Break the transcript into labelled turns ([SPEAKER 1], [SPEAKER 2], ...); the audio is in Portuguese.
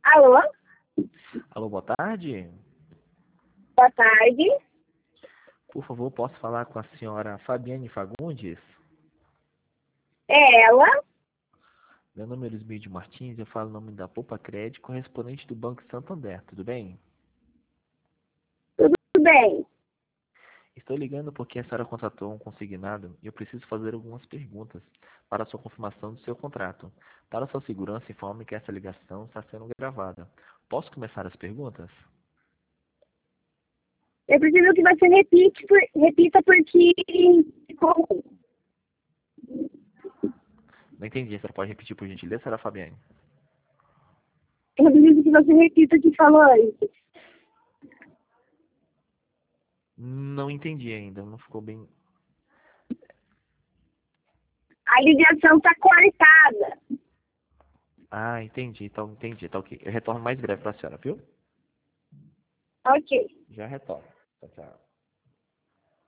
[SPEAKER 1] Alô?
[SPEAKER 2] Alô, boa tarde.
[SPEAKER 1] Boa tarde.
[SPEAKER 2] Por favor, posso falar com a senhora Fabiane Fagundes?
[SPEAKER 1] É ela?
[SPEAKER 2] Meu nome é Luizmídio Martins, eu falo em nome da Poupa Crédito, correspondente do Banco Santander, tudo bem?
[SPEAKER 1] Tudo bem?
[SPEAKER 2] Estou ligando porque a senhora contratou um consignado e eu preciso fazer algumas perguntas para a sua confirmação do seu contrato. Para a sua segurança, informe que essa ligação está sendo gravada. Posso começar as perguntas?
[SPEAKER 1] Eu preciso que você repita porque ficou ruim.
[SPEAKER 2] Não entendi, a senhora pode repetir por gentileza, senhora Fabiane?
[SPEAKER 1] Eu preciso que você repita o que falou antes.
[SPEAKER 2] Não entendi ainda, não ficou bem.
[SPEAKER 1] A ligação está cortada.
[SPEAKER 2] Ah, entendi, tá ok. Eu retorno mais breve para a senhora, viu?
[SPEAKER 1] Ok.
[SPEAKER 2] Já retorno. Tchau, tchau.